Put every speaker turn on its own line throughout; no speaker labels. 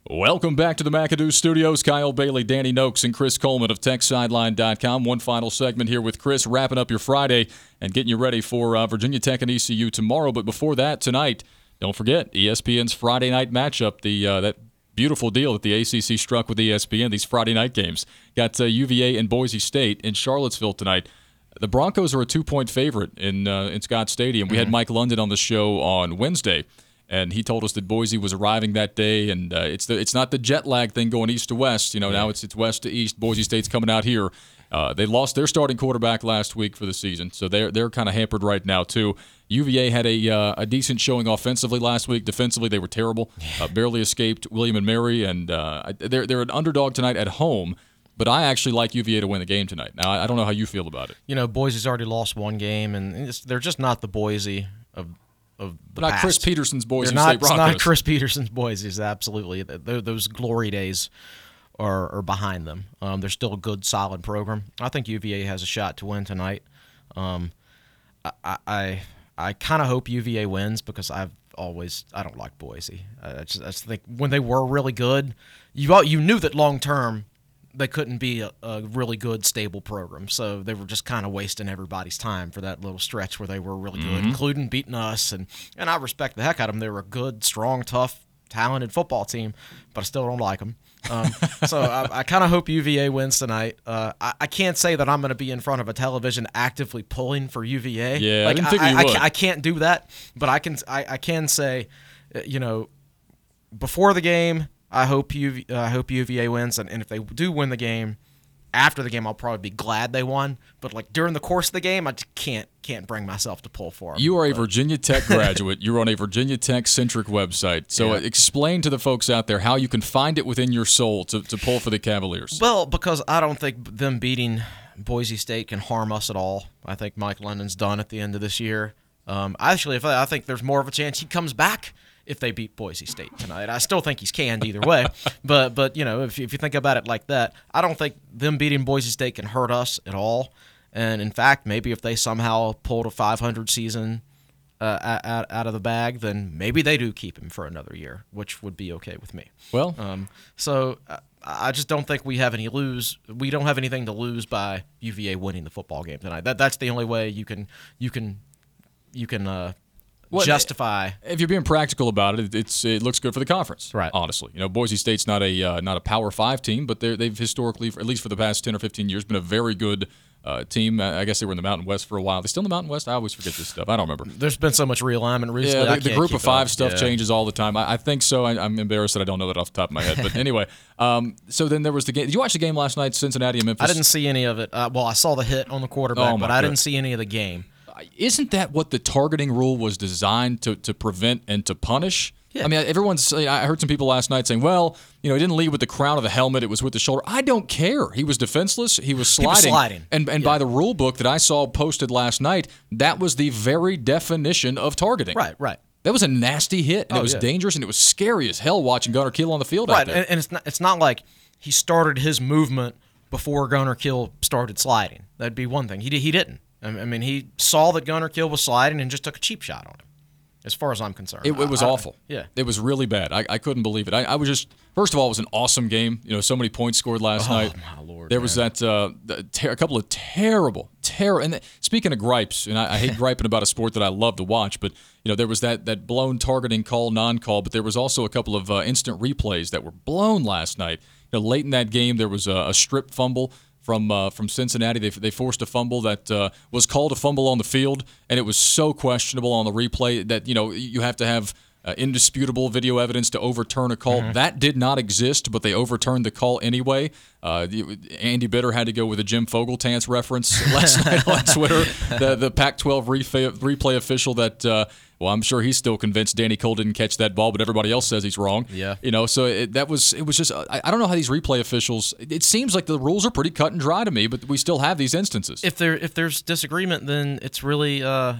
Welcome back to the McAdoo Studios. Kyle Bailey, Danny Noakes, and Chris Coleman of TechSideline.com. One final segment here with Chris, wrapping up your Friday and getting you ready for Virginia Tech and ECU tomorrow. But before that, tonight, don't forget ESPN's Friday night matchup, that beautiful deal that the ACC struck with ESPN, these Friday night games. Got UVA and Boise State in Charlottesville tonight. The Broncos are a 2-point favorite in Scott Stadium. We had Mike London on the show on Wednesday, and he told us that Boise was arriving that day, and it's not the jet lag thing going east to west. Now it's west to east. Boise State's coming out here. They lost their starting quarterback last week for the season, so they're kind of hampered right now too. UVA had a decent showing offensively last week. Defensively, they were terrible. Barely escaped William and Mary, and they're an underdog tonight at home. But I actually like UVA to win the game tonight. Now, I don't know how you feel about it.
Boise's already lost one game, and they're just not the Boise of the
not
past.
Chris Peterson's Boise
State
Broncos.
It's not Chris Peterson's Boise's, absolutely. Those glory days are behind them. They're still a good, solid program. I think UVA has a shot to win tonight. I kind of hope UVA wins because I don't like Boise. I just think when they were really good, you knew that long term they couldn't be a really good, stable program. So they were just kind of wasting everybody's time for that little stretch where they were really good, including beating us. And I respect the heck out of them. They were a good, strong, tough, talented football team, but I still don't like them. So I kind of hope UVA wins tonight. I can't say that I'm going to be in front of a television actively pulling for UVA.
Yeah, I didn't think you would.
I can't do that, but I can say, before the game, I hope UVA wins, and if they do win the game, after the game I'll probably be glad they won. But like during the course of the game, I just can't bring myself to pull for them.
You are a Virginia Tech graduate. You're on a Virginia Tech-centric website. So explain to the folks out there how you can find it within your soul to pull for the Cavaliers.
Well, because I don't think them beating Boise State can harm us at all. I think Mike London's done at the end of this year. I think there's more of a chance he comes back if they beat Boise State tonight. I still think he's canned either way. but if you think about it like that, I don't think them beating Boise State can hurt us at all. And in fact, maybe if they somehow pulled a 500 season out of the bag, then maybe they do keep him for another year, which would be okay with me.
Well,
so I just don't think we have We don't have anything to lose by UVA winning the football game tonight. That's the only way you can justify.
If you're being practical about it, it looks good for the conference.
Right.
Honestly, Boise State's not a Power 5 team, but they've historically, at least for the past 10 or 15 years, been a very good team. I guess they were in the Mountain West for a while. They still in the Mountain West? I always forget this stuff. I don't remember.
There's been so much realignment recently.
Yeah, the group of five stuff changes all the time. I think so. I'm embarrassed that I don't know that off the top of my head. But anyway, so then there was the game. Did you watch the game last night, Cincinnati and Memphis?
I didn't see any of it. I saw the hit on the quarterback, but I didn't see any of the game.
Isn't that what the targeting rule was designed to prevent and to punish?
Yeah.
I mean, I heard some people last night saying, well, he didn't lead with the crown of the helmet, it was with the shoulder. I don't care. He was defenseless. He was sliding. And by the rule book that I saw posted last night, that was the very definition of targeting.
Right.
That was a nasty hit, and it was dangerous, and it was scary as hell watching Gunnar Kiel on the field out there.
Right, and it's not like he started his movement before Gunnar Kiel started sliding. That'd be one thing. He didn't. I mean, he saw that Gunnar Kiel was sliding and just took a cheap shot on him, as far as I'm concerned.
It was awful.
Yeah.
It was really bad. I couldn't believe it. I was just, first of all, it was an awesome game. So many points scored last night.
Oh, my Lord.
There was a couple of terrible, and speaking of gripes, and I hate griping about a sport that I love to watch, but there was that blown targeting call, non-call, but there was also a couple of instant replays that were blown last night. Late in that game, there was a strip fumble from Cincinnati. They forced a fumble that was called a fumble on the field, and it was so questionable on the replay that you have to have indisputable video evidence to overturn a call. That did not exist, but they overturned the call anyway. Andy Bitter had to go with a Jim Fogeltance reference last night on Twitter. The Pac-12 replay official that. Well, I'm sure he's still convinced Danny Cole didn't catch that ball, but everybody else says he's wrong.
Yeah.
So it was just I don't know how these replay officials. It seems like the rules are pretty cut and dry to me, but we still have these instances.
If there's disagreement, then it's really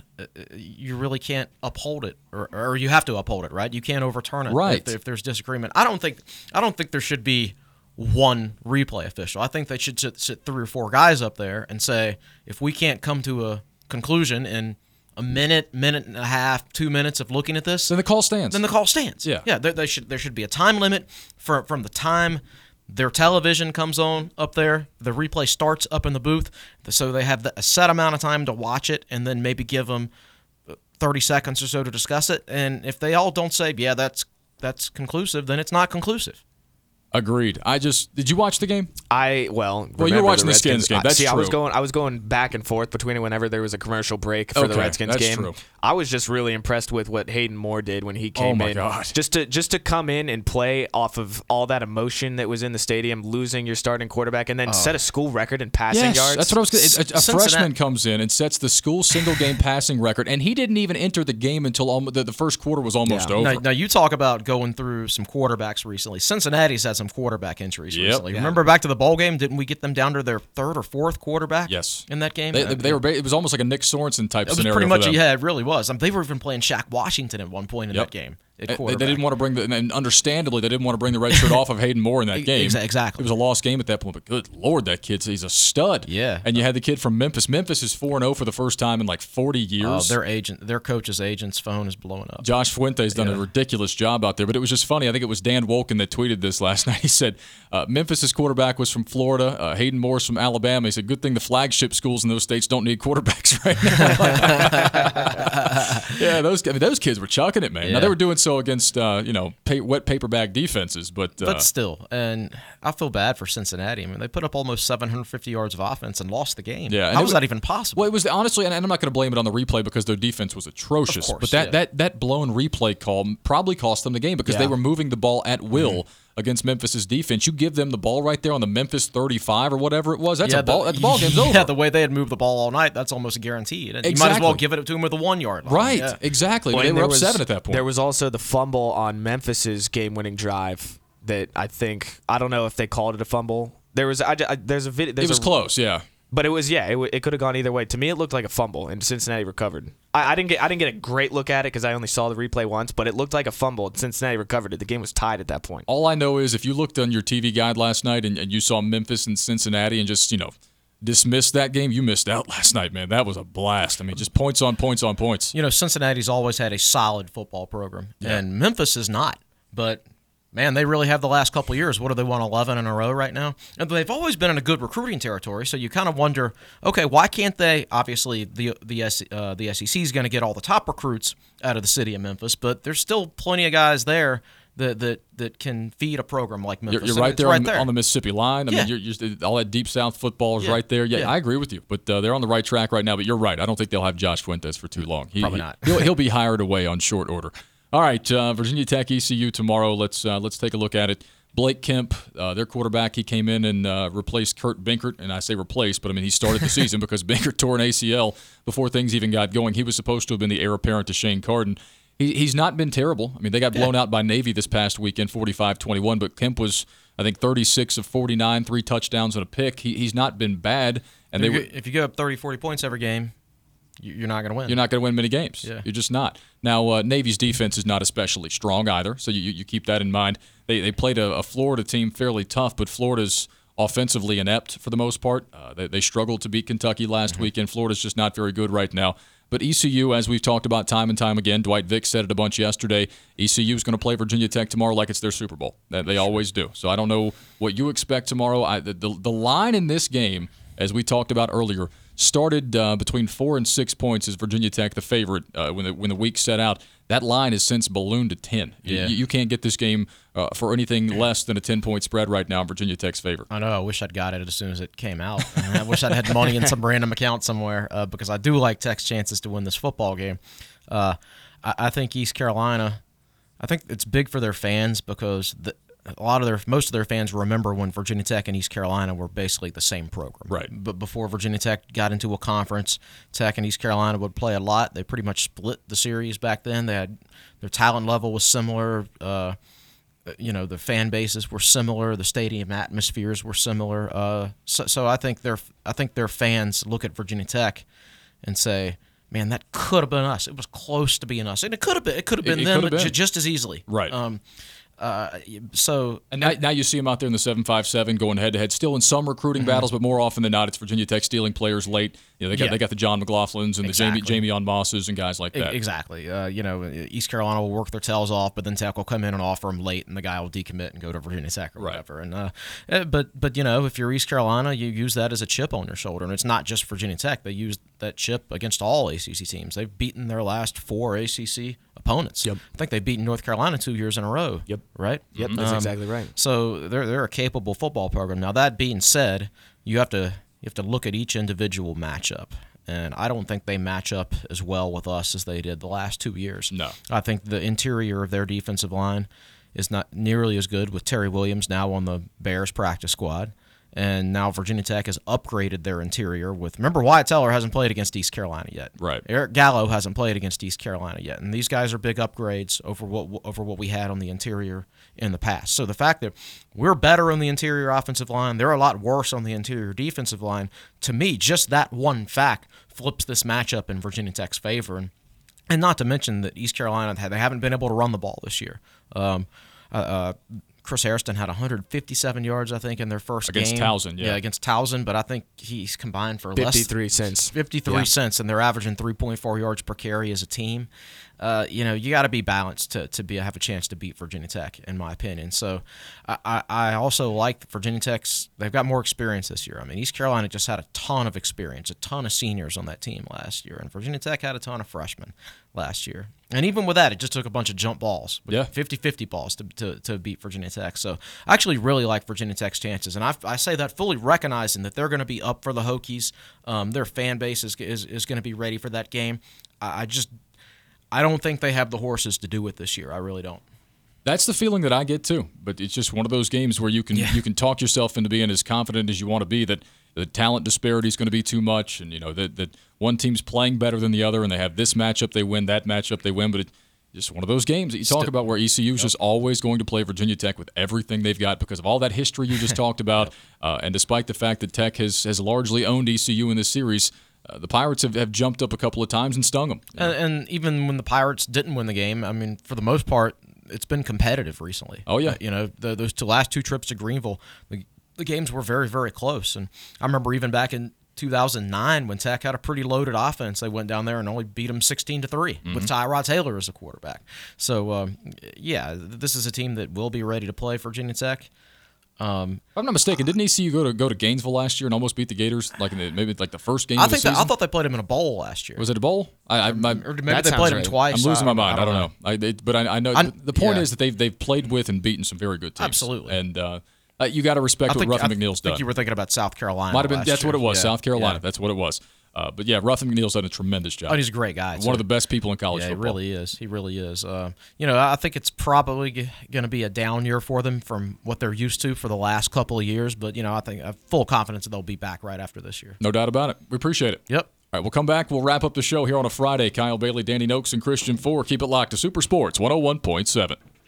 you really can't uphold it, or you have to uphold it, right? You can't overturn it,
right?
If there's disagreement, I don't think there should be one replay official. I think they should sit 3 or 4 guys up there and say, if we can't come to a conclusion in a minute and a half, 2 minutes of looking at this,
Then the call stands.
then the call stands.
Yeah.
There should be a time limit from the time their television comes on up there, the replay starts up in the booth, so they have a set amount of time to watch it, and then maybe give them 30 seconds or so to discuss it. And if they all don't say, yeah, that's conclusive, then it's not conclusive.
Agreed. Did you watch the game?
You were
watching the Skins game. That's
true.
true.
I was going back and forth between it whenever there was a commercial break for the Redskins
that's
game.
True.
I was just really impressed with what Hayden Moore did when he came
my
in.
God.
Just to come in and play off of all that emotion that was in the stadium, losing your starting quarterback, and then set a school record in passing yards.
That's what I was going to. A freshman comes in and sets the school single game passing record, and he didn't even enter the game until the first quarter was almost over.
Now, you talk about going through some quarterbacks recently. Cincinnati's had some quarterback injuries recently.
Yeah.
Remember back to the bowl game? Didn't we get them down to their third or fourth quarterback?
Yes.
In that game?
They were. It was almost like a Nick Sorensen type
It was
scenario.
pretty much,
for them.
yeah, it really was. They were even playing Shaq Washington at one point in that game. They
didn't want to bring and understandably, they didn't want to bring the red shirt off of Hayden Moore in that game.
Exactly.
It was a lost game at that point, but good Lord, that he's a stud.
Yeah.
And you had the kid from Memphis. Memphis is 4-0 for the first time in like 40 years.
Their coach's agent's phone is blowing up.
Josh Fuente's done a ridiculous job out there, but it was just funny. I think it was Dan Wolken that tweeted this last night. He said, Memphis's quarterback was from Florida, Hayden Moore's from Alabama. He said, good thing the flagship schools in those states don't need quarterbacks right now. Yeah, those kids were chucking it, man.
Yeah.
Now, they were doing so against, wet paper bag defenses, but
still, and I feel bad for Cincinnati. I mean, they put up almost 750 yards of offense and lost the game.
Yeah,
how was that even possible?
Well, it was honestly, and I'm not going to blame it on the replay because their defense was atrocious.
Of course,
but that blown replay call probably cost them the game because they were moving the ball at will against Memphis's defense. You give them the ball right there on the Memphis 35 or whatever it was. The ball game's over.
Yeah, the way they had moved the ball all night, that's almost guaranteed. And you might as well give it to them with a 1 yard line.
Right, exactly.
Well,
they were up 7 at that point.
There was also the fumble on Memphis's game-winning drive that I don't know if they called it a fumble. There's a video.
It was close, yeah.
But it was, it could have gone either way. To me, it looked like a fumble, and Cincinnati recovered. I didn't get a great look at it because I only saw the replay once, but it looked like a fumble, and Cincinnati recovered it. The game was tied at that point.
All I know is if you looked on your TV guide last night and you saw Memphis and Cincinnati and just, dismissed that game, you missed out last night, man. That was a blast. I mean, just points on points on points.
Cincinnati's always had a solid football program, and Memphis is not, but man, they really have the last couple of years. What have they won, 11 in a row right now? And they've always been in a good recruiting territory, so you kind of wonder, okay, why can't they? Obviously, the SEC is going to get all the top recruits out of the city of Memphis, but there's still plenty of guys there that can feed a program like Memphis.
You're right there, on the Mississippi line. I mean, you're all that Deep South football is right there. Yeah, I agree with you. But they're on the right track right now. But you're right. I don't think they'll have Josh Fuentes for too long.
Probably not.
He'll be hired away on short order. All right, Virginia Tech, ECU tomorrow. Let's take a look at it. Blake Kemp, their quarterback, he came in and replaced Kurt Binkert. And I say replaced, but I mean he started the season because Binkert tore an ACL before things even got going. He was supposed to have been the heir apparent to Shane Carden. He's not been terrible. I mean, they got blown out by Navy this past weekend, 45-21, but Kemp was, I think, 36 of 49, 3 touchdowns and a pick. He's not been bad. And
if you go up 30, 40 points every game, you're not going to win.
You're not going to win many games.
Yeah.
You're just not. Now, Navy's defense is not especially strong either, so you keep that in mind. They played a Florida team fairly tough, but Florida's offensively inept for the most part. They struggled to beat Kentucky last weekend. Florida's just not very good right now. But ECU, as we've talked about time and time again, Dwight Vick said it a bunch yesterday, ECU is going to play Virginia Tech tomorrow like it's their Super Bowl. They always do. So I don't know what you expect tomorrow. The line in this game, as we talked about earlier, started between 4 and 6 points as Virginia Tech the favorite when the week set out. That line has since ballooned to 10.
Yeah.
You can't get this game for anything less than a 10-point spread right now in Virginia Tech's favor.
I know. I wish I'd got it as soon as it came out. I wish I'd had money in some random account somewhere because I do like Tech's chances to win this football game. I think East Carolina, I think it's big for their fans because most of their fans remember when Virginia Tech and East Carolina were basically the same program.
Right.
But before Virginia Tech got into a conference, Tech and East Carolina would play a lot. They pretty much split the series back then. Their talent level was similar. The fan bases were similar. The stadium atmospheres were similar. So I think their fans look at Virginia Tech and say, "Man, that could have been us. It was close to being us, and it could have been. It could have been them just as easily."
Right.
And
now you see them out there in the 7-5-7 going head-to-head, still in some recruiting battles, but more often than not, it's Virginia Tech stealing players late. They got the John McLaughlins and
Exactly.
the Jamie Mosses and guys like that.
Exactly. East Carolina will work their tails off, but then Tech will come in and offer them late, and the guy will decommit and go to Virginia Tech or whatever. And but if you're East Carolina, you use that as a chip on your shoulder, and it's not just Virginia Tech. They use that chip against all ACC teams. They've beaten their last 4 ACC opponents.
Yep.
I think they've beaten North Carolina 2 years in a row.
Yep.
Right.
Yep. That's exactly right.
So they're a capable football program. Now that being said, you have to look at each individual matchup. And I don't think they match up as well with us as they did the last 2 years.
No.
I think the interior of their defensive line is not nearly as good with Terry Williams now on the Bears practice squad. And now Virginia Tech has upgraded their interior with. Remember, Wyatt Teller hasn't played against East Carolina yet.
Right.
Eric Gallo hasn't played against East Carolina yet, and these guys are big upgrades over what we had on the interior in the past. So the fact that we're better on the interior offensive line, they're a lot worse on the interior defensive line. To me, just that one fact flips this matchup in Virginia Tech's favor, and not to mention that East Carolina they haven't been able to run the ball this year. Chris Hairston had 157 yards, I think, in their first
Against
game.
Towson, yeah.
Against Towson, but I think he's combined for
53 cents.
53 cents, and they're averaging 3.4 yards per carry as a team. You got to be balanced to have a chance to beat Virginia Tech, in my opinion. So I also like Virginia Tech's. They've got more experience this year. I mean, East Carolina just had a ton of experience, a ton of seniors on that team last year, and Virginia Tech had a ton of freshmen last year. And even with that, it just took a bunch of jump balls, 50-50 balls to beat Virginia Tech. So I actually really like Virginia Tech's chances, and I say that fully recognizing that they're going to be up for the Hokies. Their fan base is going to be ready for that game. I don't think they have the horses to do it this year. I really don't.
That's the feeling that I get too. But it's just one of those games where you can talk yourself into being as confident as you want to be that the talent disparity is going to be too much, and that one team's playing better than the other, and they have this matchup they win, that matchup they win. But it's just one of those games that you talk about where ECU is just always going to play Virginia Tech with everything they've got because of all that history you just talked about. And despite the fact that Tech has largely owned ECU in this series, the Pirates have jumped up a couple of times and stung them.
And even when the Pirates didn't win the game, I mean, for the most part, it's been competitive recently.
Oh, yeah.
Those last 2 trips to Greenville, the games were very, very close. And I remember even back in 2009 when Tech had a pretty loaded offense, they went down there and only beat them 16-3 with Tyrod Taylor as a quarterback. So, this is a team that will be ready to play Virginia Tech.
If I'm not mistaken, didn't ECU go to Gainesville last year and almost beat the Gators maybe the first game of the season?
I thought they played them in a bowl last year.
Was it a bowl?
Or maybe they played them twice.
I'm losing my mind. I don't know. But I know the point
yeah.
is that they've played with and beaten some very good teams.
Absolutely.
And you got to respect what Ruffin McNeil's done.
I think you were thinking about South Carolina.
Might have been. That's
year.
what it was.
Yeah.
South Carolina.
Yeah.
That's what it was. But yeah, Ruffin McNeil's done a tremendous job.
Oh, he's a great guy.
One of the best people in college football.
He really is. He really is. I think it's probably going to be a down year for them from what they're used to for the last couple of years. But I think I have full confidence that they'll be back right after this year.
No doubt about it. We appreciate it.
Yep.
All right, we'll come back. We'll wrap up the show here on a Friday. Kyle Bailey, Danny Noakes, and Christian Four. Keep it locked to Super Sports 101.7.